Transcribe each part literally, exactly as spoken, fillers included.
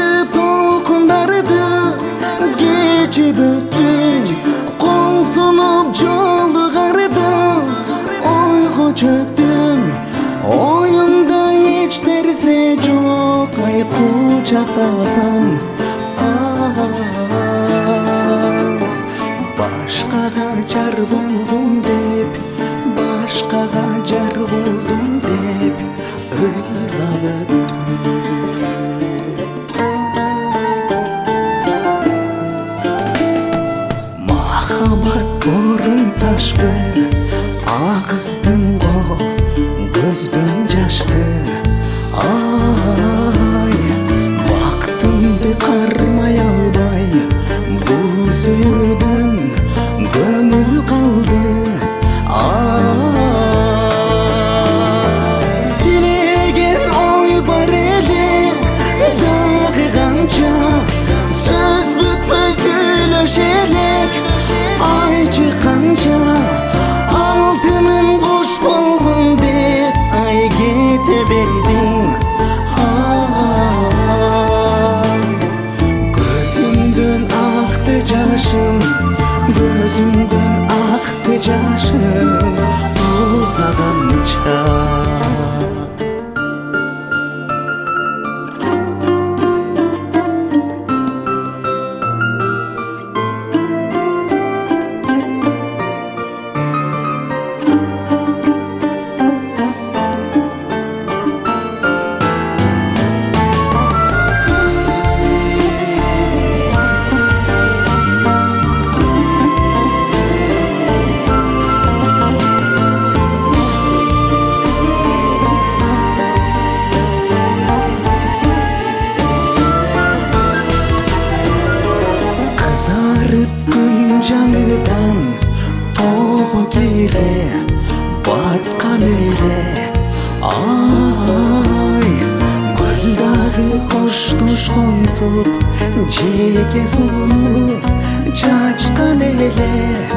толкундарды кечип өткөн кол сунуп жолугарда ойго чөктүм. Оюмда эч нерсе жок, ай кучактасам башкага жар болдум деп, башкага жар болдум деп ыйлап өттүм. Махаббат борун ташпы, агыздым го көздөн жашты. Ай, бактымды кармай албай бул сүйүүдөн көңүл калды. Дилеген ой бар эле, дагы канча сөз бүтпөй сүйлөш элек. Айчы канча алтыным куш болгун деп ай кете бердиң. Көзүмдөн акты жашым, көзүмдөн акты жашым узаганча. Күн жаңыдан тоого кире баткан эле. Ай, көл дагы коштошконсуп жеке сууну чачкан эле.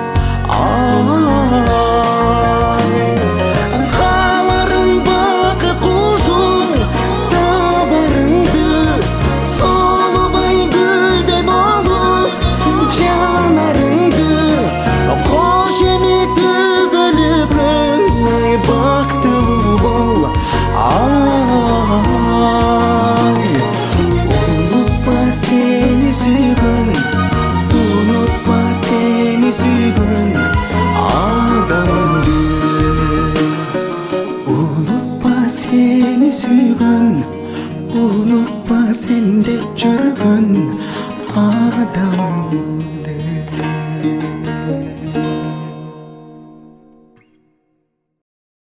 Ай, кааларым бакыт кушуң табарыңды солубай гүлдөй болуп жанарыңды кош эми түбөлүкөн бактылуу бол. Ай, унутпа сени сүйгөн, унутпа сени сүйгөн адамыңды. Унутпа сени сүйгөн, унутпа сен деп жүргөн адамыңды.